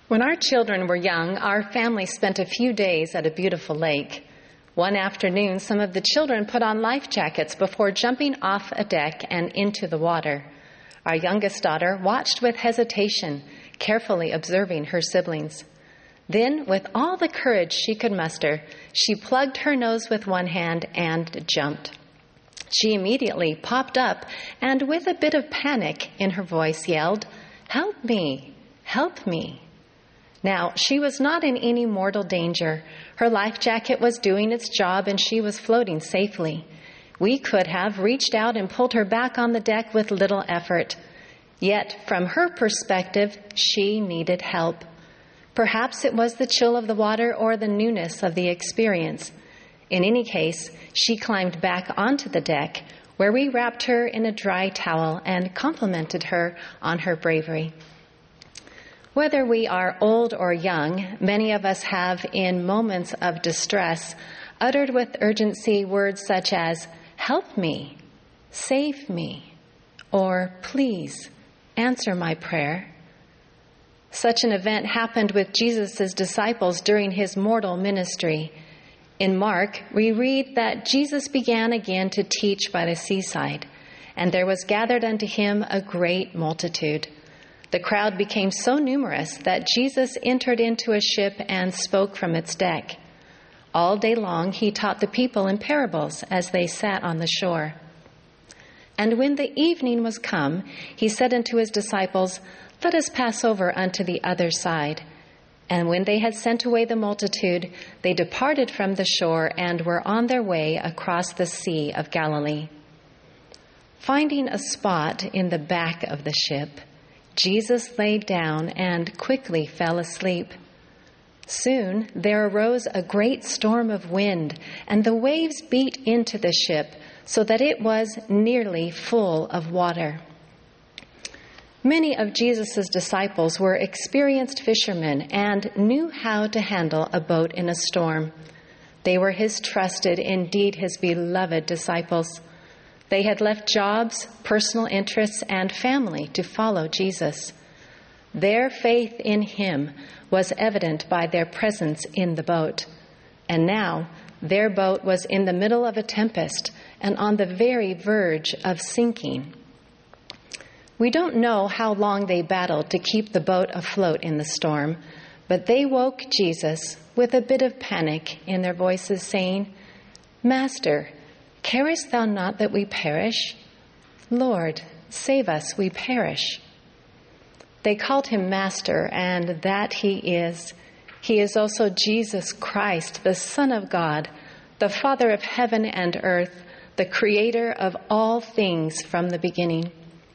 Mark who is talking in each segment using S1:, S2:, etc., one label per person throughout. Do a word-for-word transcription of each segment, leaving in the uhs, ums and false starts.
S1: When our children were young, our family spent a few days at a beautiful lake. One afternoon, some of the children put on life jackets before jumping off a deck and into the water. Our youngest daughter watched with hesitation, carefully observing her siblings. Then, with all the courage she could muster, she plugged her nose with one hand and jumped. She immediately popped up and, with a bit of panic in her voice, yelled, "Help me! Help me!" Now, she was not in any mortal danger. Her life jacket was doing its job and she was floating safely. We could have reached out and pulled her back on the deck with little effort. Yet, from her perspective, she needed help. Perhaps it was the chill of the water or the newness of the experience. In any case, she climbed back onto the deck, where we wrapped her in a dry towel and complimented her on her bravery. Whether we are old or young, many of us have, in moments of distress, uttered with urgency words such as, "Help me," "Save me," or "Please, answer my prayer." Such an event happened with Jesus' disciples during his mortal ministry. In Mark, we read that Jesus began again to teach by the seaside, and there was gathered unto him a great multitude. The crowd became so numerous that Jesus entered into a ship and spoke from its deck. All day long he taught the people in parables as they sat on the shore. And when the evening was come, he said unto his disciples, "Let us pass over unto the other side." And when they had sent away the multitude, they departed from the shore and were on their way across the Sea of Galilee. Finding a spot in the back of the ship, Jesus lay down and quickly fell asleep. Soon there arose a great storm of wind, and the waves beat into the ship so that it was nearly full of water. Many of Jesus' disciples were experienced fishermen and knew how to handle a boat in a storm. They were his trusted, indeed his beloved disciples. They had left jobs, personal interests, and family to follow Jesus. Their faith in him was evident by their presence in the boat. And now their boat was in the middle of a tempest and on the very verge of sinking. We don't know how long they battled to keep the boat afloat in the storm, but they woke Jesus with a bit of panic in their voices, saying, "Master, carest thou not that we perish? Lord, save us, we perish." They called him Master, and that he is. He is also Jesus Christ, the Son of God, the Father of heaven and earth, the Creator of all things from the beginning.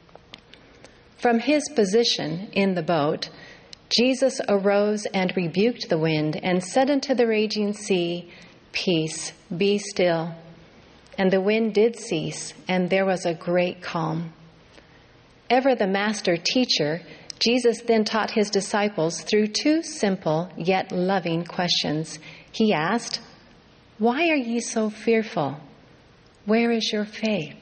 S1: From his position in the boat, Jesus arose and rebuked the wind and said unto the raging sea, "Peace, be still." And the wind did cease, and there was a great calm. Ever the master teacher, Jesus then taught his disciples through two simple yet loving questions. He asked, "Why are ye so fearful? Where is your faith?"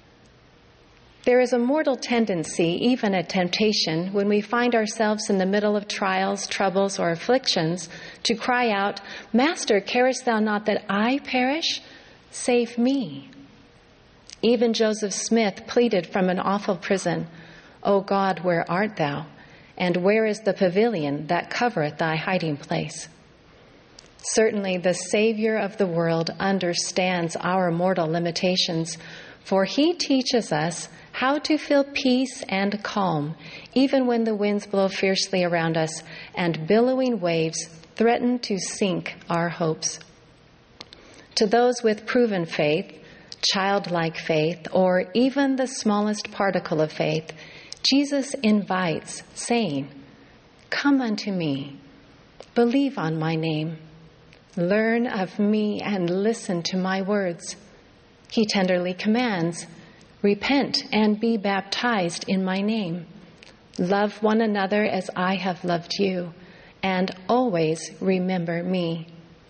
S1: There is a mortal tendency, even a temptation, when we find ourselves in the middle of trials, troubles, or afflictions, to cry out, "Master, carest thou not that I perish? Save me." Even Joseph Smith pleaded from an awful prison, "O God, where art thou? And where is the pavilion that covereth thy hiding place?" Certainly the Savior of the world understands our mortal limitations, for he teaches us how to feel peace and calm, even when the winds blow fiercely around us and billowing waves threaten to sink our hopes. To those with proven faith, childlike faith, or even the smallest particle of faith, Jesus invites, saying, "Come unto me, believe on my name, learn of me and listen to my words." He tenderly commands, "Repent and be baptized in my name. Love one another as I have loved you, and always remember me."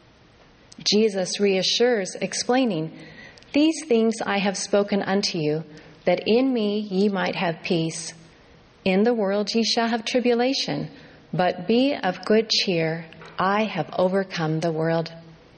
S1: Jesus reassures, explaining, "These things I have spoken unto you, that in me ye might have peace. In the world ye shall have tribulation, But be of good cheer, I have overcome the world.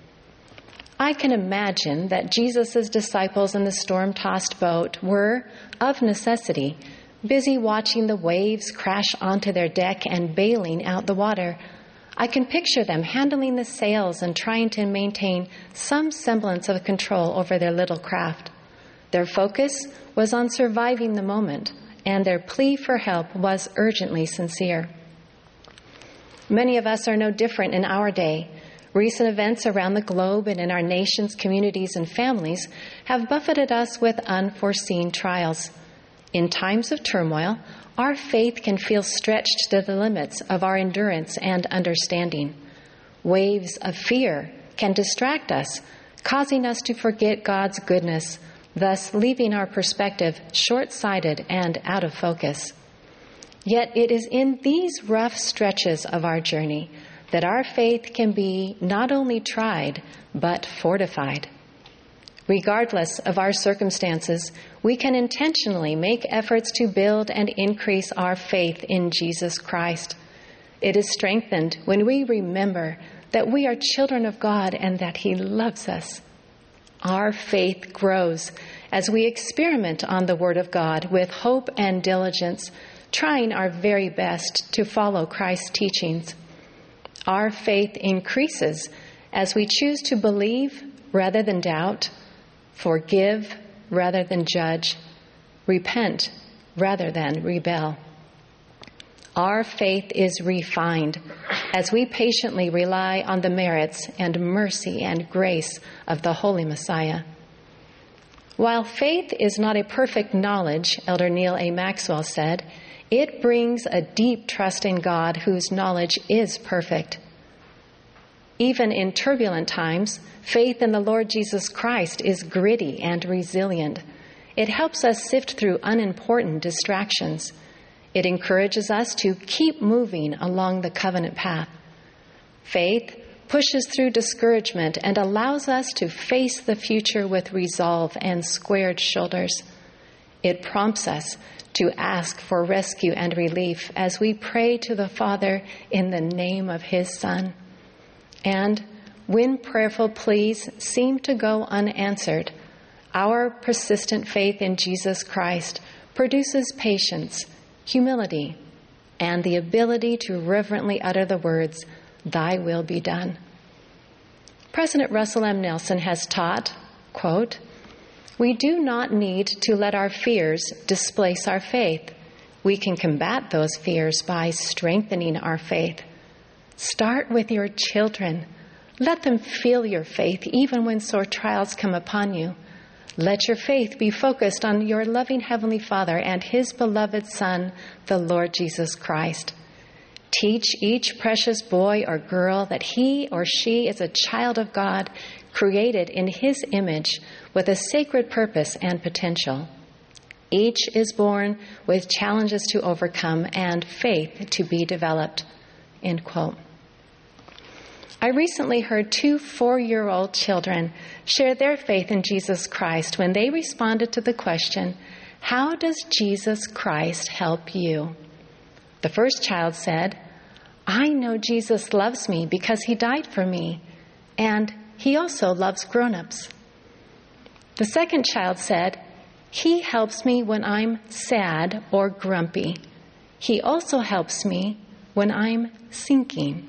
S1: I can imagine that Jesus' disciples in the storm-tossed boat were, of necessity, busy watching the waves crash onto their deck and bailing out the water. I can picture them handling the sails and trying to maintain some semblance of control over their little craft. Their focus was on surviving the moment, and their plea for help was urgently sincere. Many of us are no different in our day. Recent events around the globe and in our nation's communities and families have buffeted us with unforeseen trials. In times of turmoil, our faith can feel stretched to the limits of our endurance and understanding. Waves of fear can distract us, causing us to forget God's goodness, thus leaving our perspective short-sighted and out of focus. Yet it is in these rough stretches of our journey that our faith can be not only tried, but fortified. Regardless of our circumstances, we can intentionally make efforts to build and increase our faith in Jesus Christ. It is strengthened when we remember that we are children of God and that He loves us. Our faith grows as we experiment on the Word of God with hope and diligence, trying our very best to follow Christ's teachings. Our faith increases as we choose to believe rather than doubt, forgive rather than judge, repent rather than rebel. Our faith is refined as we patiently rely on the merits and mercy and grace of the Holy Messiah. While faith is not a perfect knowledge, Elder Neal A. Maxwell said, it brings a deep trust in God whose knowledge is perfect. Even in turbulent times, faith in the Lord Jesus Christ is gritty and resilient. It helps us sift through unimportant distractions. It encourages us to keep moving along the covenant path. Faith pushes through discouragement and allows us to face the future with resolve and squared shoulders. It prompts us to ask for rescue and relief as we pray to the Father in the name of His Son. And when prayerful pleas seem to go unanswered, our persistent faith in Jesus Christ produces patience, humility, and the ability to reverently utter the words, "Thy will be done." President Russell M. Nelson has taught, quote, "We do not need to let our fears displace our faith. We can combat those fears by strengthening our faith. Start with your children. Let them feel your faith even when sore trials come upon you. Let your faith be focused on your loving Heavenly Father and His beloved Son, the Lord Jesus Christ. Teach each precious boy or girl that he or she is a child of God, created in His image with a sacred purpose and potential. Each is born with challenges to overcome and faith to be developed." End quote. I recently heard two four-year-old children share their faith in Jesus Christ when they responded to the question, "How does Jesus Christ help you?" The first child said, "I know Jesus loves me because He died for me, and He also loves grown-ups." The second child said, "He helps me when I'm sad or grumpy. He also helps me when I'm sinking."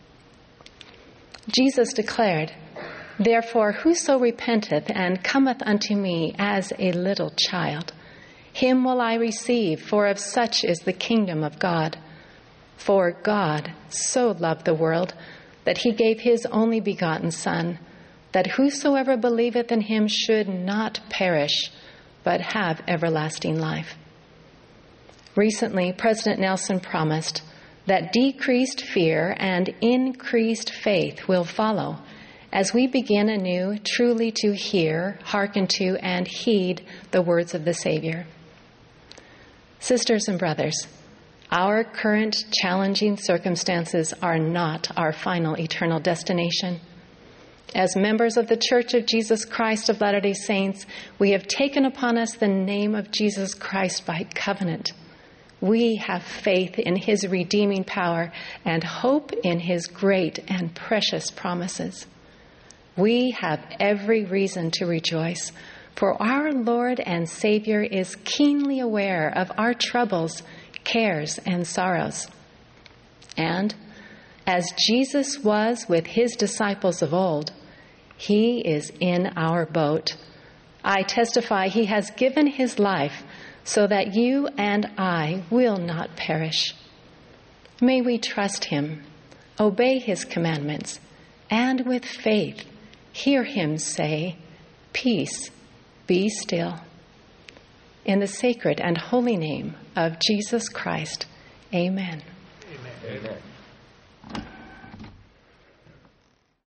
S1: Jesus declared, "Therefore whoso repenteth and cometh unto me as a little child, him will I receive, for of such is the kingdom of God. For God so loved the world that He gave His only begotten Son, that whosoever believeth in Him should not perish, but have everlasting life." Recently, President Nelson promised that decreased fear and increased faith will follow as we begin anew truly to hear, hearken to, and heed the words of the Savior. Sisters and brothers, our current challenging circumstances are not our final eternal destination. As members of the Church of Jesus Christ of Latter-day Saints, we have taken upon us the name of Jesus Christ by covenant. We have faith in his redeeming power and hope in his great and precious promises. We have every reason to rejoice, for our Lord and Savior is keenly aware of our troubles, cares, and sorrows. And as Jesus was with his disciples of old, he is in our boat. I testify he has given his life so that you and I will not perish. May we trust him, obey his commandments, and with faith hear him say, "Peace, be still." In the sacred and holy name of Jesus Christ, amen.
S2: Amen. Amen.